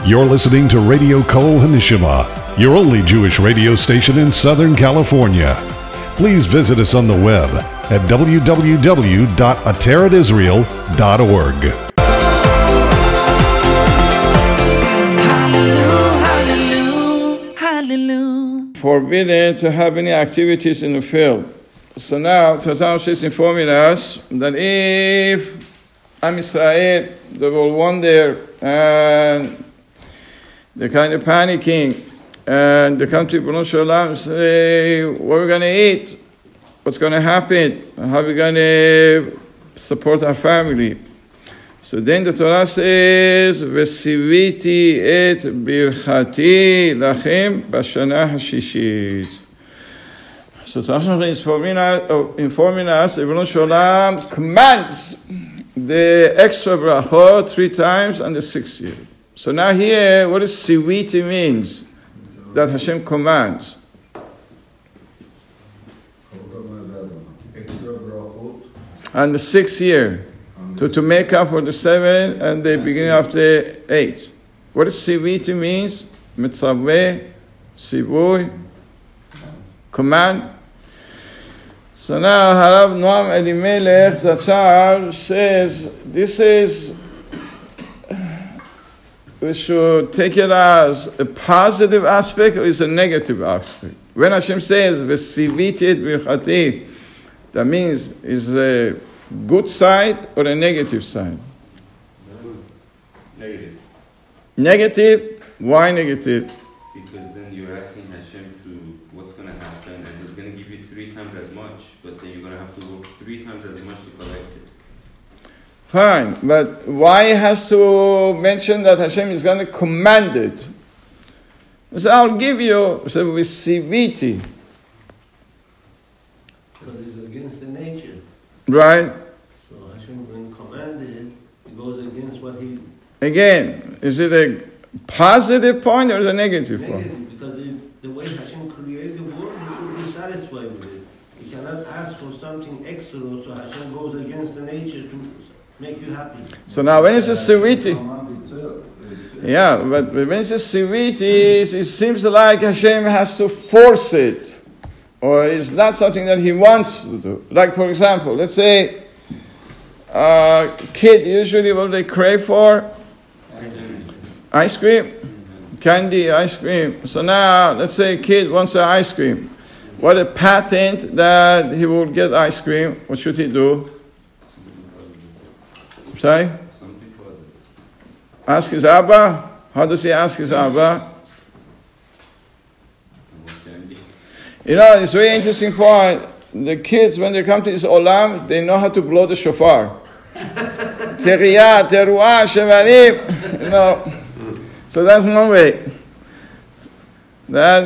You're listening to Radio Kol Hanishima, your only Jewish radio station in Southern California. Please visit us on the web at www.ateradisrael.org. Forbidden to have any activities in the field. So now, Tazan is informing us that if Am Yisrael, they will wander and they're kind of panicking and they come to Ibn Shalom and say, what are we going to eat? What's going to happen? How are we going to support our family? So then the Torah says, "Vesiviti et birchati lachem b'shana hashishit." So Torah is informing us, Ibn Shalom commands the extra brachot 3 times on the 6th year. So now here, what does siviti means? That Hashem commands. On the 6th year. To make up for the 7 and the beginning of the 8. What does siviti means? Mitzaveh, sivui, command. So now Harav Noam Elimelech Zatzar says, this is, we should take it as a positive aspect or is a negative aspect. When Hashem says, Vesiviti et birchati, that means is a good side or a negative side? Negative. Negative? Why negative? Because then you're asking Hashem to what's going to happen, and He's going to give you 3 times as much, but then you're going to have to work 3 times as much to collect it. Fine, but why it has to mention that Hashem is going to command it? So I'll give you, so with siviti. Because it's against the nature. Right? So Hashem, when commanded, it goes against what He... Again, is it a positive point or the negative point? Negative, because the way Hashem created the world, you should be satisfied with it. You cannot ask for something extra, so Hashem goes against the nature to make you happy. So now when it's a siviti, yeah, but when it's a siviti, it seems like Hashem has to force it. Or it's not something that He wants to do. Like, for example, let's say a kid, usually what they crave for? Ice cream. Candy, ice cream. So now, let's say a kid wants an ice cream. What a patent that he will get ice cream. What should he do? Sorry? Ask his Abba. How does he ask his Abba? You know, it's a very interesting point. The kids, when they come to this olam, they know how to blow the shofar. Teriyah, teruah, shevarim. You know. So that's one way. That,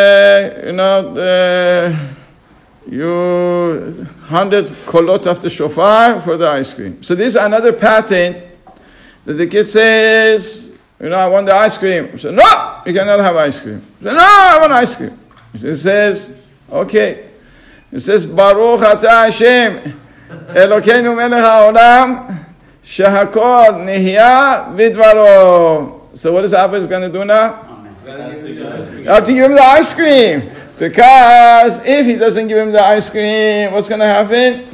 you 100 kolot of the shofar for the ice cream. So this is another pattern that the kid says, I want the ice cream. So no, you cannot have ice cream. So no, I want ice cream. It says, okay. It says, Baruch atah Hashem, Elokeinu melech haolam, shehakol nihya bidvaro. So what is Abba is going to do now? You have to give him the ice cream. Because if he doesn't give him the ice cream, what's going to happen?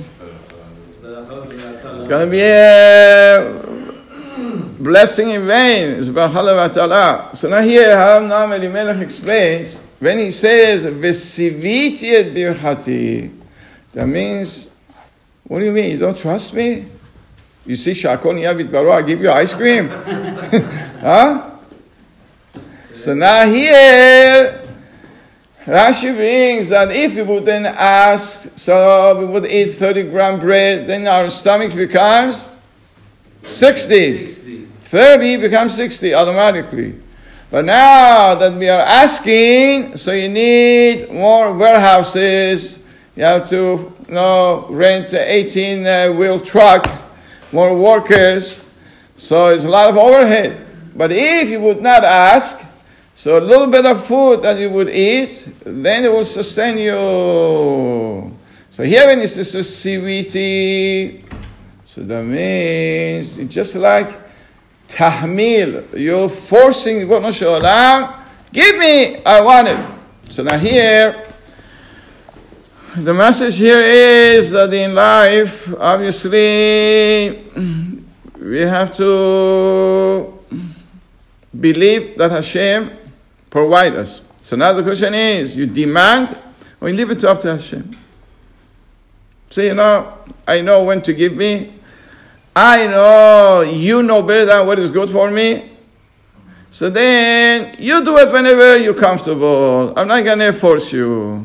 It's going to be a blessing in vain. It's b'chala v'atala. So now here, Harav Noam Elimelech explains, when he says, Vesiviti et birchati, that means, what do you mean? You don't trust me? You see, Shakol Niyah Bidbaro, I give you ice cream. Huh? So now here, Rashi brings that if we would then ask, so we would eat 30-gram bread, then our stomach becomes 60. 30 becomes 60 automatically. But now that we are asking, so you need more warehouses, you have to rent an 18-wheel truck, more workers, so it's a lot of overhead. But if you would not ask, so a little bit of food that you would eat, then it will sustain you. So here when it's this siviti, so that means it's just like tahmil, you're forcing Ribono Shel Olam, give me, I want it. So now here, the message here is that in life, obviously, we have to believe that Hashem provides us. So now the question is, you demand or you leave it up to Hashem? Say, I know when to give me. I know you know better than what is good for me. So then you do it whenever you're comfortable. I'm not going to force you.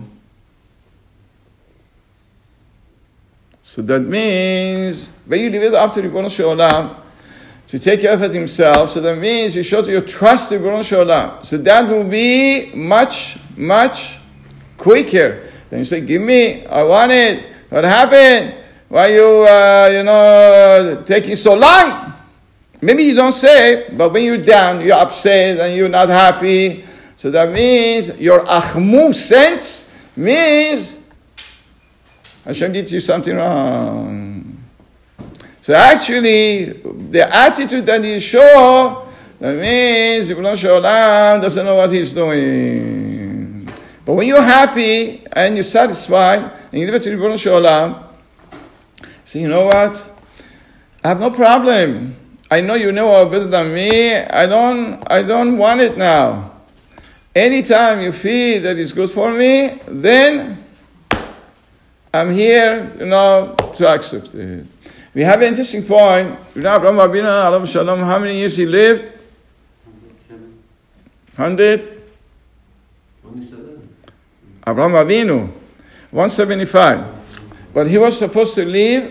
So that means when you leave it up to Ribono Shel Olam to take care of it himself, so that means you show your trust in Ribono Shel Olam. So that will be much, much quicker. Then you say, give me, I want it. What happened? Why you, taking so long? Maybe you don't say, but when you're down, you're upset and you're not happy. So that means your achmu sense means Hashem did you something wrong. So actually, the attitude that you show, that means Ribono Shel Olam doesn't know what he's doing. But when you're happy and you're satisfied, and you leave it to Ribono Shel Olam, so you know what? I have no problem. I know you know better than me. I don't want it now. Anytime you feel that it's good for me, then I'm here, to accept it. We have an interesting point. Abraham Avinu, Alav Shalom, how many years he lived? 100? Abraham Avinu, 175. But he was supposed to live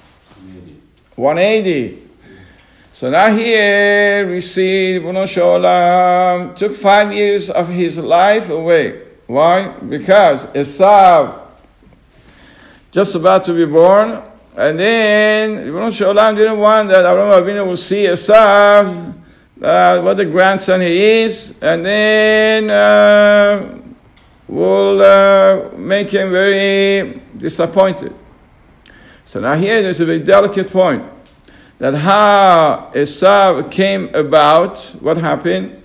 180. So now here we see Ribono Shel Olam took 5 years of his life away. Why? Because Esav just about to be born, and then Ribono Shel Olam didn't want that Abraham Avinu will see Esav, what a grandson he is, and then will make him very disappointed. So now here there's a very delicate point, that how Esav came about, what happened?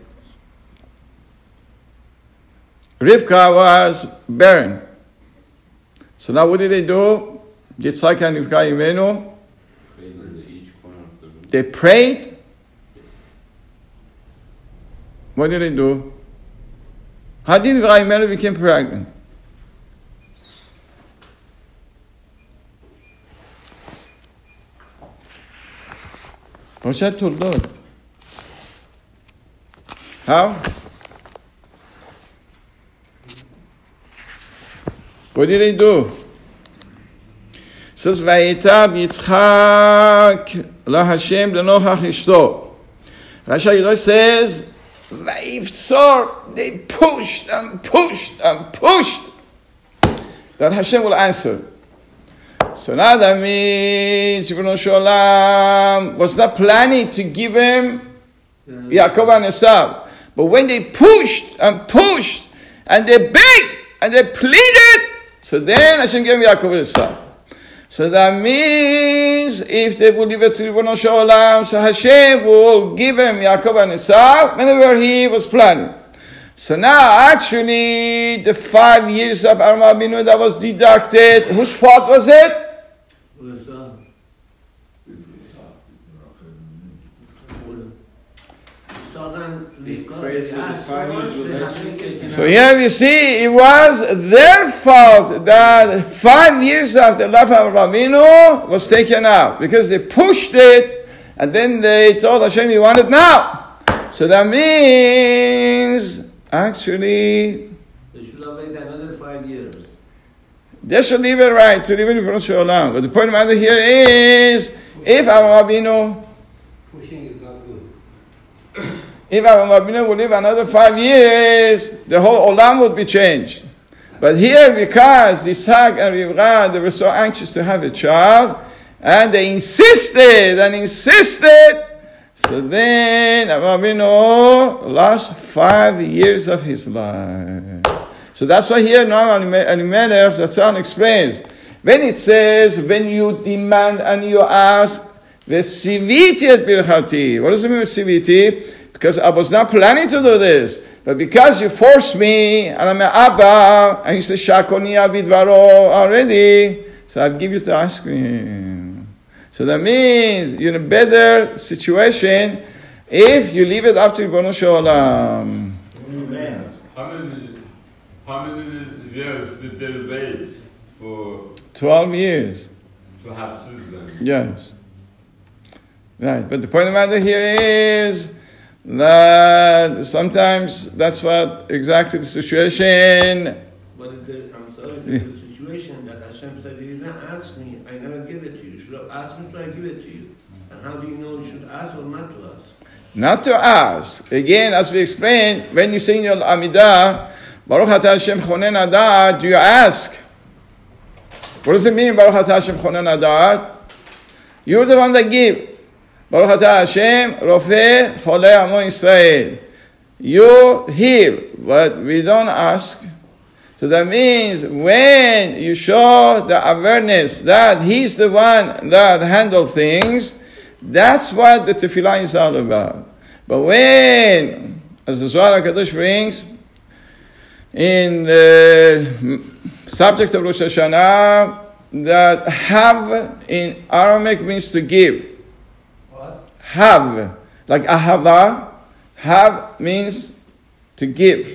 Rivka was barren. So now what did they do? Yitzchak and Rivka Imenu, they prayed. What did they do? How did Rivka Imenu become pregnant? פרשת תולדות. How? What did they do? It says, ויתר יצחק להשם לנוכח אשתו. Rashi Yidro says, ויבצור, they pushed and pushed and pushed, that Hashem will answer. So now that means Ribono Shel Olam was not planning to give him Yaakov and Esav. But when they pushed and pushed, and they begged, and they pleaded, so then Hashem gave him Yaakov and Esav. So that means if they would leave it to Ribono Shel Olam, so Hashem will give him Yaakov and Esav whenever he was planning. So now actually the 5 years of Avraham Avinu that was deducted, whose fault was it? So here we see it was their fault that 5 years after the life of Avraham Avinu was taken out, because they pushed it and then they told Hashem, you want it now. So that means actually they should have waited another 5 years. They should leave it right, to leave it in Ribono Shel Olam. But the point of the matter here is, if Avraham Avinu, Pushing is not good. if Avraham Avinu would live another 5 years, the whole Olam would be changed. But here, because Yitzhak and Rivka, they were so anxious to have a child, and they insisted, so then Avraham Avinu lost 5 years of his life. So that's why here Noam Elimelech Zatzal explains. When it says, when you demand and you ask, Vesiviti et birchati. What does it mean with siviti? Because I was not planning to do this. But because you forced me, and I'm an Abba, and you say, Shakoni abidvaro already, so I'll give you the ice cream. So that means you're in a better situation if you leave it up to Ribono Shel Olam. How many years did they wait for 12 years. to have children? Yes. Right. But the point of the matter here is that sometimes that's what exactly the situation. But I'm sorry, the situation that Hashem said, you didn't ask me, I never give it to you. You should have asked me, so I give it to you. And how do you know you should ask or not to ask? Not to ask. Again, as we explained, when you sing your Amidah, Baruch Atah Hashem Chonen Adat, do you ask? What does it mean, Baruch Atah Hashem Chonen Adat? You're the one that give. Baruch Atah Hashem Rofeh Cholei Amo Yisrael. You heal, but we don't ask. So that means when you show the awareness that He's the one that handles things, that's what the tefillah is all about. But when, as the Zohar HaKadosh brings, in the subject of Rosh Hashanah, that have in Aramaic means to give. What? Have, like ahava, have means to give.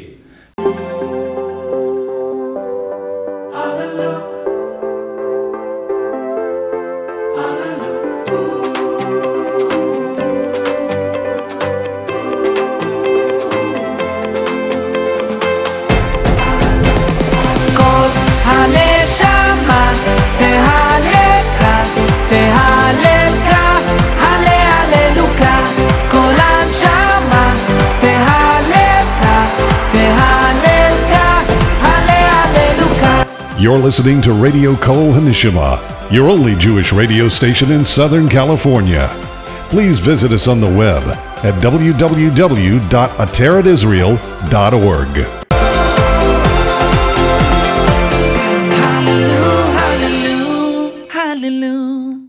You're listening to Radio Kol Hanishima, your only Jewish radio station in Southern California. Please visit us on the web at www.ateratisrael.org.